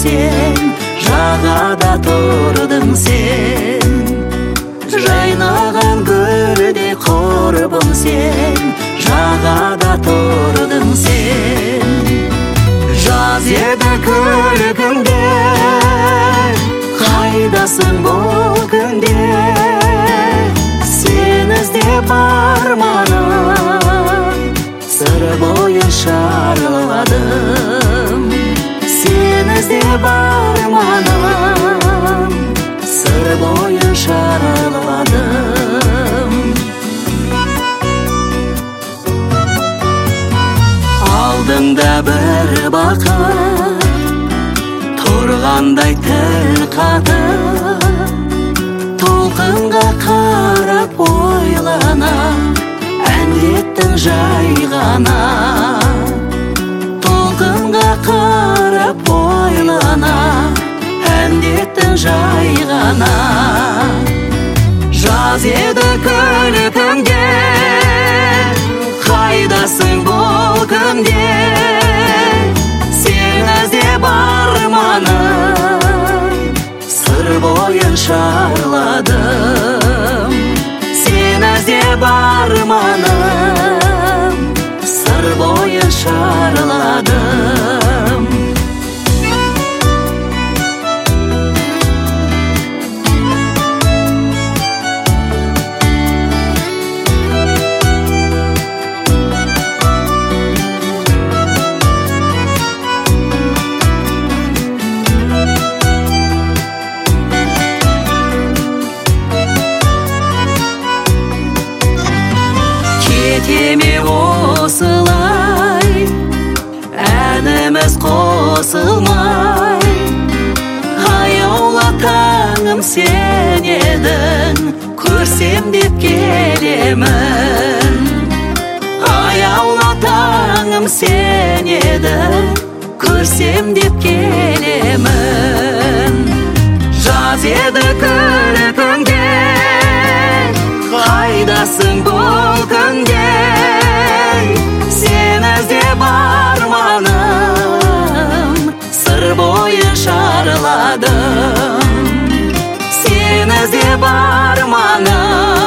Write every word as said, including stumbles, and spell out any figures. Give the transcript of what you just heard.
сен, жағада тұрдың сен. Жайнаған гүлдей құрбым сен, жағада тұрдың сен. Жаз еді күлкіңде, қайдасың бұл күнде? Сен іздеп арманым, сыр бойын шарладым. Сен іздеп арманым, сыр бойын шарладым. Алдыңда бір бақыт тұрғандай тіл қатып, толқынға қарап ойлана, әндеттің жай ғана. Толқынға қарап ойлана, әндеттің жай ғана. Жаз еді күлкіңде, қайдасың бұл күнде? Сен іздеп арманым, сыр бойын шарладым. Сен іздеп арманым, сыр бойын шарладым. Кетеме осылай, әніміз қосылмай. Аяулы таңым сен едің, көрсем деп келемін. Аяулы таңым сен едің, көрсем деп келемін. Жаз еді күлкіңде, қайдасың бұл күнде? Сен іздеп арманым, сыр бойын шарладым. Сен іздеп арманым,